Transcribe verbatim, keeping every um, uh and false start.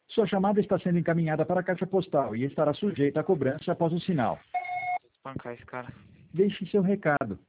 Sua chamada está sendo encaminhada para a caixa postal e estará sujeita a cobrança após o sinal. Bancar esse cara. Deixe seu recado.